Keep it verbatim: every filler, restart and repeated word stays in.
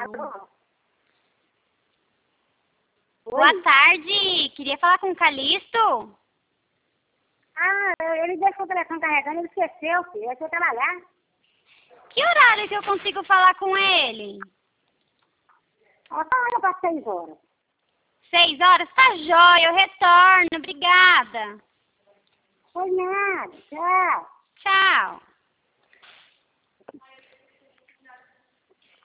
Alô? Boa Oi? tarde. Queria falar com o Calixto. Ah, ele deixou o telefone carregando, ele esqueceu, filho. Ele foi trabalhar. Que horário que eu consigo falar com ele? Ó, tá hora para seis horas. Seis horas? Tá jóia, eu retorno. Obrigada. Foi nada. Tchau. Tchau.